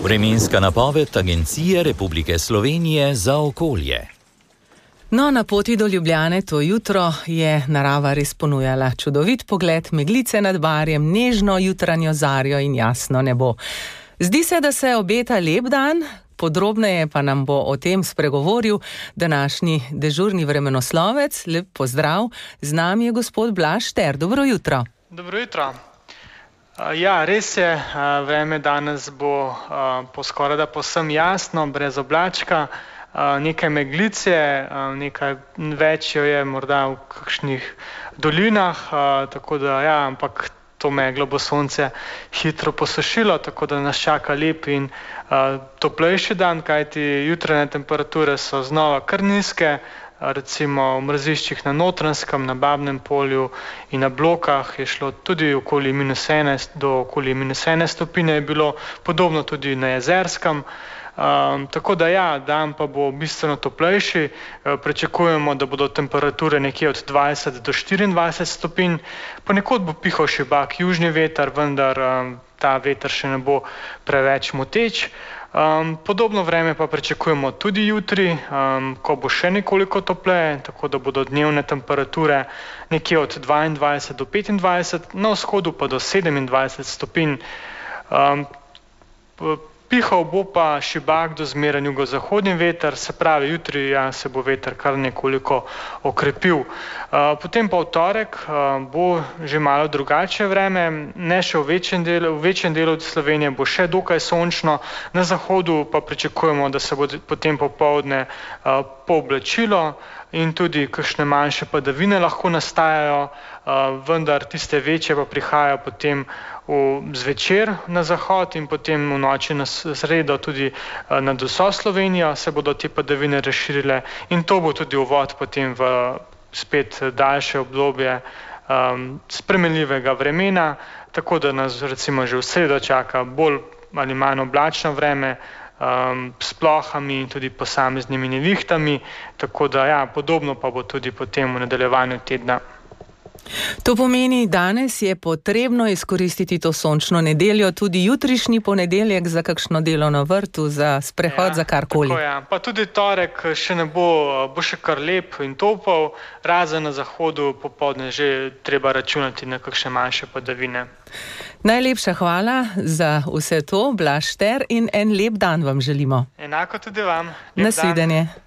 Vremenska napoved Agencije Republike Slovenije za okolje. No, na poti do Ljubljane to jutro je narava res ponujala čudovit pogled, meglice nad Barjem, nežno jutranjo zarjo in jasno nebo. Zdi se, da se obeta lep dan, podrobneje pa nam bo o tem spregovoril današnji dežurni vremenoslovec. Lep pozdrav, z nami je gospod Blaž Šter. Dobro jutro. Dobro jutro. Ja, res je, vreme danes bo skorajda povsem jasno, brez oblačka. Nekaj meglice, nekaj več jo je morda v kakšnih dolinah, tako da ja, ampak to meglo bo sonce hitro posušilo, tako da nas čaka lep in toplejši dan, kajti jutranje temperature so znova kar nizke, recimo v mraziščih na Notranjskem, na Babnem polju in na Blokah je šlo tudi okoli -1 do okoli -1 stopinje je bilo, podobno tudi na Jezerskem. Tako da ja, dan pa bo bistveno toplejši, pričakujemo, da bodo temperature nekje od 20 do 24 stopinj, ponekod bo pihal šibak južni veter, vendar ta veter še ne bo preveč moteč. Podobno vreme pa pričakujemo tudi jutri, ko bo še nekoliko topleje, tako da bodo dnevne temperature nekje od 22 do 25, na vzhodu pa do 27 stopinj. Pihal bo pa šibak do zmeren jugozahodni veter, se pravi jutri se bo veter kar nekoliko okrepil. Potem pa v torek bo že malo drugače vreme, ne še v večjem delu Slovenije bo še dokaj sončno, na zahodu pa pričakujemo, da se bo potem popoldne pooblačilo in tudi kakšne manjše padavine lahko nastajajo, vendar tiste večje pa prihajajo potem zvečer na zahod in potem v noči na sredo tudi nad vso Slovenijo se bodo te padavine razširile in to bo tudi uvod potem v spet daljše obdobje spremenljivega vremena, tako da nas recimo že v sredo čaka bolj ali manj oblačno vreme, s plohami in tudi posameznimi nevihtami, tako da ja, podobno pa bo tudi potem v nadaljevanju tedna. To pomeni, danes je potrebno izkoristiti to sončno nedeljo, tudi jutrišnji ponedeljek za kakšno delo na vrtu, za sprehod, za karkoli. Tako, ja. Pa tudi torek še ne bo še kar lep in topel, razen na zahodu popoldne že treba računati na kakšne manjše padavine. Najlepša hvala za vse to, Blaž Šter, in en lep dan vam želimo. Enako tudi vam. Nasvidenje.